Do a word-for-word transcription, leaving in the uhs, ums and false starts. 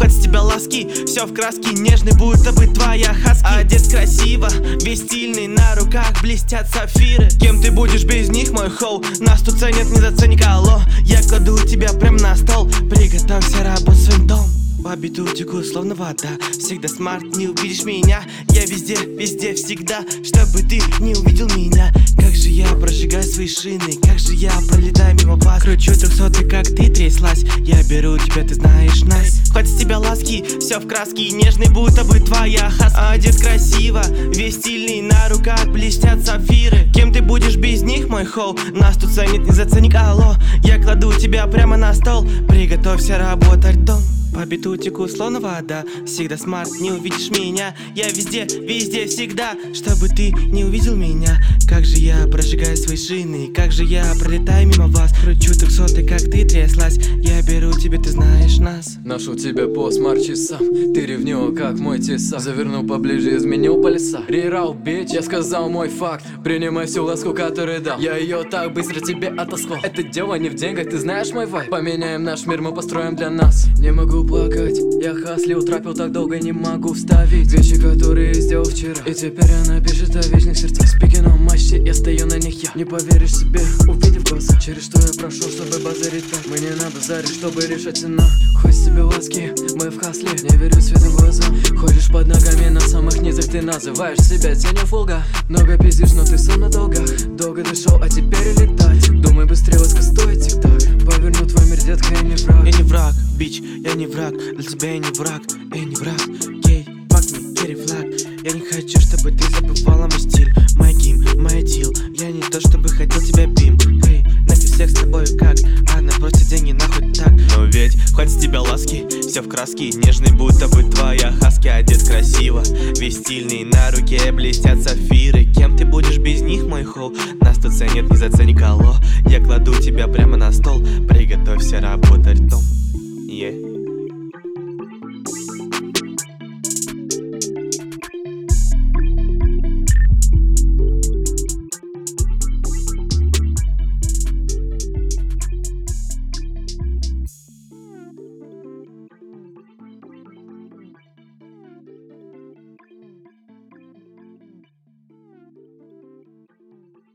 хоть с тебя ласки, все в краске, нежный будто бы твоя хаски. Одет красиво, весь стильный, на руках блестят сапфиры. Кем ты будешь без них, мой хоу? Нас тут ценят, не зацени, алло. Я кладу тебя прям на стол, приготовься работать своим дом. По беду теку, словно вода, всегда смарт, не увидишь меня. Я везде, везде, всегда, чтобы ты не увидел меня. Как же я прожигаю свои шины, как же я пролетаю мимо вас. Кручу трехсотый, как ты тряслась, я беру тебя, ты знаешь нас. Хоть с тебя ласки, все в краске, нежный будто бы твоя хаска. Одет красиво, весь стильный, на руках блестят сапфиры. Кем ты будешь без них, мой хоу? Нас тут ценит, не зацени, алло. Я кладу тебя прямо на стол, приготовься работать дом. По биту теку, словно вода, всегда смарт, не увидишь меня. Я везде, везде, всегда, чтобы ты не увидел меня. Как же я прожигаю свои шины, как же я пролетаю мимо вас. Кручу трехсотый, как ты тряслась, я беру тебя, ты знаешь нас. Ношу тебя по смарт-часам, ты ревнива, как мой тесак. Завернул поближе, изменил полюса. Рерау, бич, я сказал мой факт. Принимай всю ласку, которую дал. Я ее так быстро тебе отослал. Это дело не в деньгах, ты знаешь мой вайб. Поменяем наш мир, мы построим для нас. Не могу плакать, я хаслил, трапил так долго, не могу вставить вещи, которые сделал вчера. И теперь она пишет о вечных сердцах. Спикином матче, я стою на них, я не поверишь себе, увидев глаза. Через что я прошу, чтобы базарить так. Мы не на базаре, чтобы решать цена. Хоть с тебе ласки, мы в хасле, не верю светом глазам. Ходишь под ногами на самых низах, ты называешь себя тенью фулга. Много пиздишь, но ты сам на долгах. Долго дышал, а теперь летать. Думай быстрее, ласка стоит тик-так. Поверну твой мир, детка, я не враг. Я не враг, бич, я не враг. Для тебя я не враг, я не враг. Гей, fuck me, carry flag. Я не хочу, чтобы ты забывала мой стиль. Мой гим, мой дил. Я не то, чтобы хотел тебя бим. Эй, нафиг всех с тобой как. Она просит деньги, нахуй так. Но ведь хоть с тебя ласки, все в краске, нежный будто бы твоя хаски. Одет красиво, весь стильный, на руке блестят сапфиры. Кем ты будешь без них, мой хоу? Нас тут ценят, не зацени, алло. Я кладу тебя прямо на стол, приготовься работать дом. Yeah.